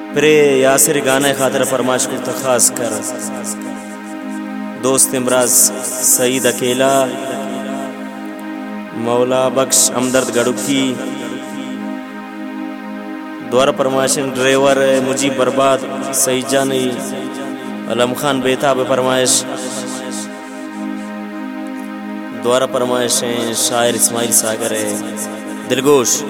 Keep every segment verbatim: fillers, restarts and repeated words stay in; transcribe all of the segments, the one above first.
Pray Yasir गाने खातर फरमाइश करता खास कर दोस्त इमराज सईद अकेला, मौला बख्श हमदर्द गड़ुकी, द्वारा फरमाइशन ड्राइवर मुजीब बर्बाद सईद जानी, अलम खान बेताब फरमाइश, द्वारा फरमाइशें शायर इस्माइल सागर है दिलगोश।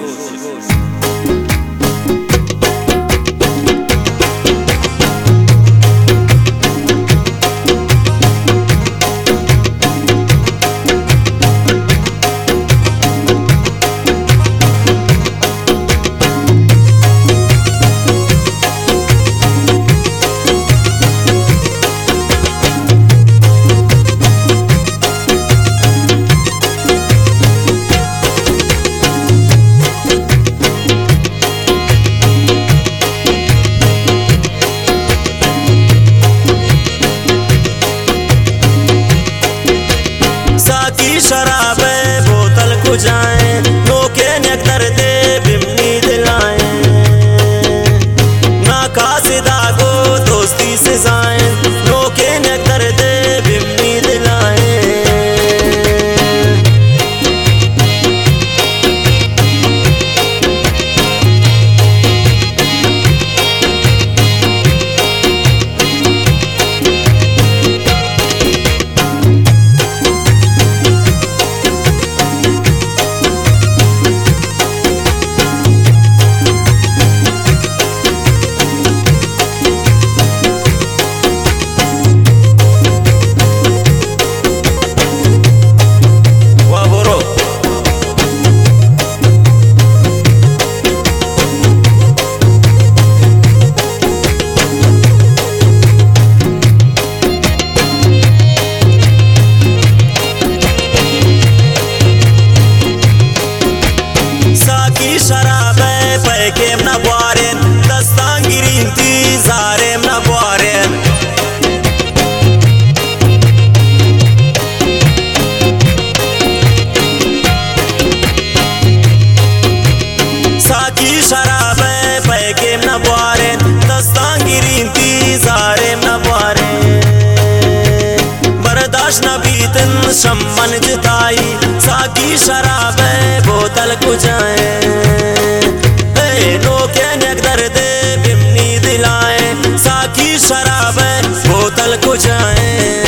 शराब बोतल को जाए नोके नकर दे बिमनी दिलाए ना कासिदा को दोस्ती से जाए नोके नकर दे बिमनी दिलाए। शम्मन जुदाई साकी शराब बोतल को जाए नोके नकर दे बिमनी दिलाए साकी शराब बोतल को जाए।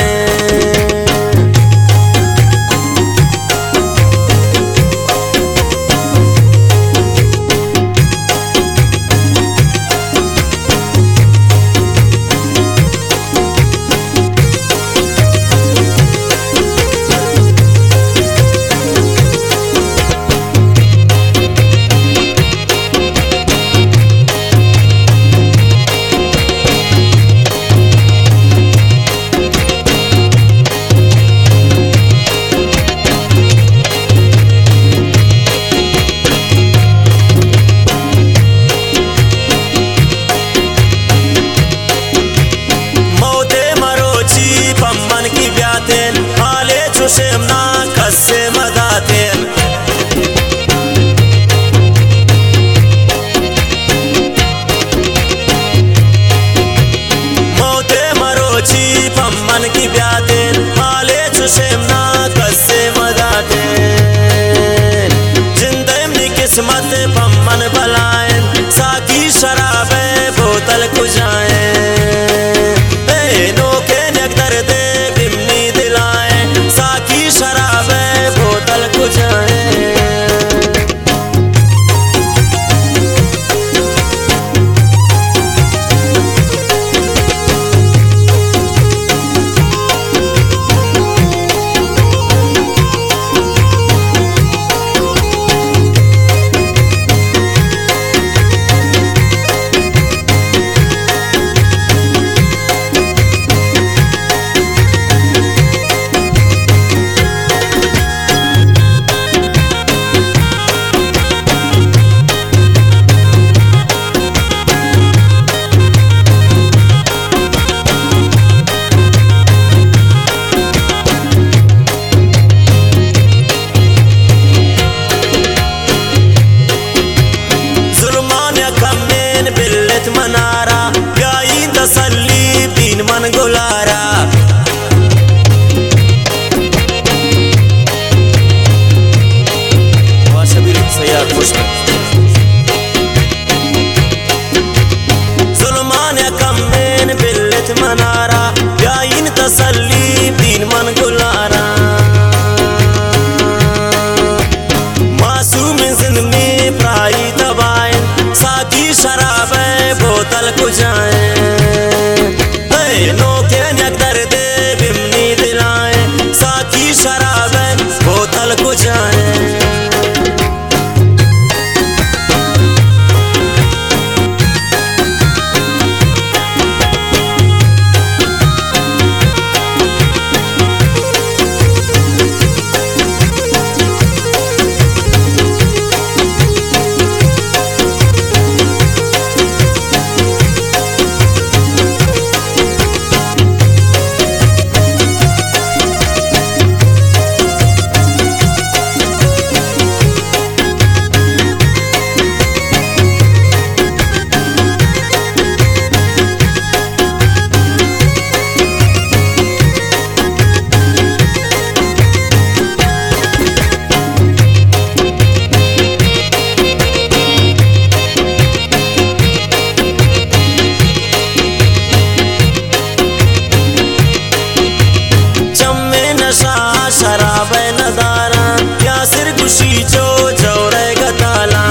शेमना कस्से मदातेन मौते मरोची पम्मन की ब्यातेन हाले चुशेमना कस्से मदातेन जिंदे किस्मत पम्मन बलाएन साकी शराब बोतल को जाए नोके नकर दे बिमनी दिलाए साकी शराब बोतल को जाए। मनारा बैठ मनारा याइन तसल्ली तीन मन गुलारा मासूम जिंद में प्राई दबाएं साकी शराब बोतल को जाए नोके नगर दे बिमनी दिलाए साकी शराब बोतल को जाए शराब नदारा यासिर खुशी जो जौरे गताला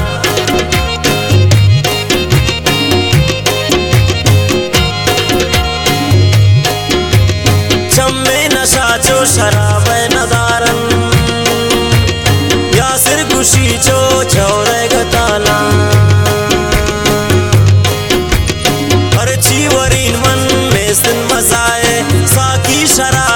चम्मे नशा जो शराब नदारन यासिर खुशी जो जौरे गताला हर चीवरीन मन में सिन मजाए साकी शराब